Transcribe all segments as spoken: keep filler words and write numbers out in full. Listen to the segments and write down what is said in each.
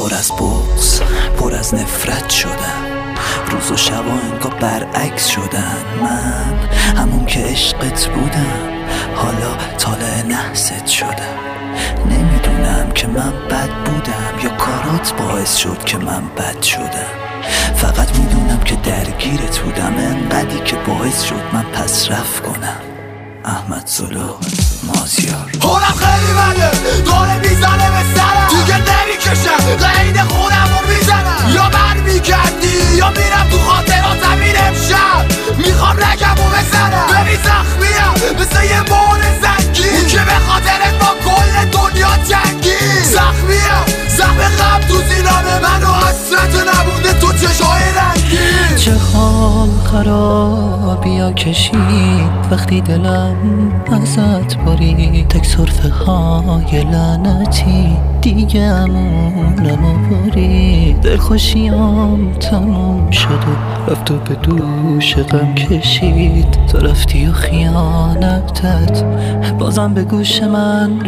پر از بغض، پر از نفرت شدم. روز و شبا انگار برعکس شدن. من همون که عشقت بودم حالا طالع نحست شدم. نمیدونم که من بد بودم یا کارات باعث شد که من بد شدم. فقط میدونم که درگیرت بودم انقدری که باعث شد من پس رفت کنم. احمد زلو، مازیار. خونم خیلی بده، داره میزنه به سرم، دیگه نمیکشم قید خونمو میزنم. یا بر میگردی یا میرم تو خاطراتم. این امشب میخوام رگمو بزنم. ببین زخمیم مثل یه مون زنگی، اون که به خاطرت با کل دنیا جنگی. زخمیم زخم غم تو زینانه من و حسرت نبوده تو چشای رنگی. چه حال خرابیا کشید وقتی دلم ازت برید. تک صرفه های لعنتی دیگه امونمو برید. دلخوشیام تموم شد و رفت و به دوش غم کشید. تو رفتی و خیانتت بازم به گوش من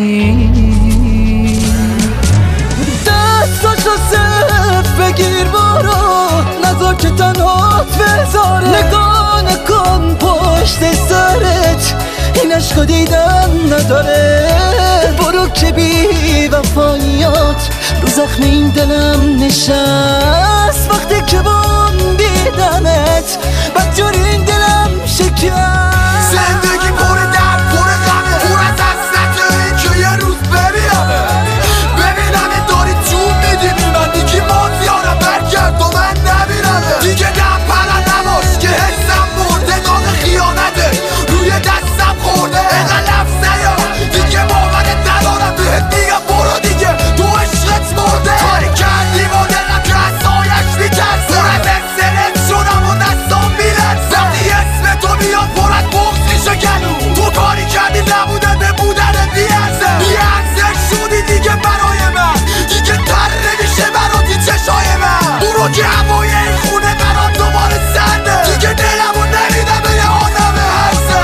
رسید. دستاشو صرف بگیر برو، نذار که تنهات بذاره. نگاه نکن پشت سرت، این عشقو دیدن نداره. برو که بی وفاییات رو زخم این دلم نشست. وقتی که بام دیدنت بدجوری این دلم شکست. زندگی پر درد پر غمه، پر از حسرت این که یه روز ببینمه. ببینمه داری جون میدی بی من. دیگه مازیارم برگرد و من نبینمه. دیگه دم پرن نباش که حسم مرده. داغ خیانته روی دستم خورده. اینقدر لفظ نیارم دیگه باورت ندارم. بهت میگم برو دیگه تو عشقت مرده. کاری کردی با دلم که از سایش میترسه. پر از استرس شدم و دستام میلرزه. وقتی اسم تو میاد پر از بغض میشه گلو. تو کاری کردی نبوده به بودنت بیارزه. بیارزه شدی دیگه برای من. دیگه تره میشه براتی چشای من. برو که هوای این خونه برات دوباره سرده. دیگه دلمو نمیدم به یه آدم هرزه.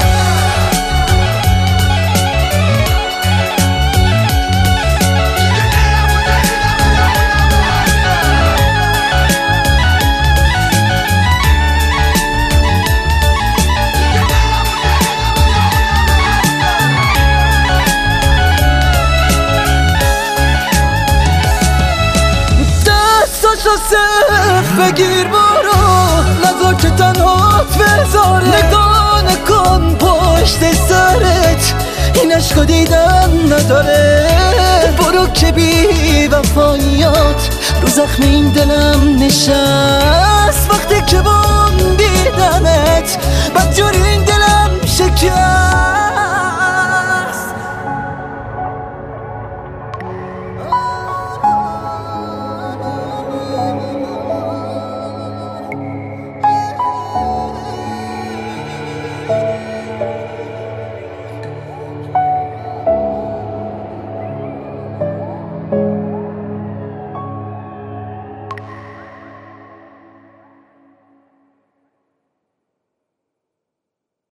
دستاشو صرف بگیر برو، نذار که تنهات بذاره. نگاه نکن پشت سرت، این عشقو دیدن نداره. برو که بی وفاییات رو زخم این دلم نشست. وقتی که بام دیدنت بدجوری این دلم شکست.